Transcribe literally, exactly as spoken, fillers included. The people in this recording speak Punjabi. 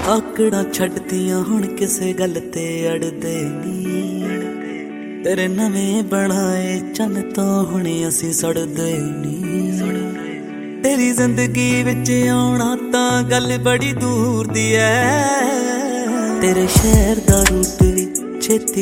ਆਕੜਾਂ ਛੱਡਤੀਆਂ ਹੁਣ ਕਿਸੇ ਗੱਲ ਤੇ ਅੜਦੇ ਨੀ। ਤੇਰੇ ਨਵੇਂ ਬਣਾਏ ਚੰਨ ਤੋਂ ਹੁਣ ਅਸੀਂ ਸੜਦੇ ਨੀ। ਤੇਰੀ ਜ਼ਿੰਦਗੀ ਵਿੱਚ ਆਉਣਾ ਤਾਂ ਗੱਲ ਬੜੀ ਦੂਰ ਦੀ ਐ। ਤੇਰੇ ਸ਼ਹਿਰ ਦਾ ਰੂਟ ਵੀ ਛੇਤੀ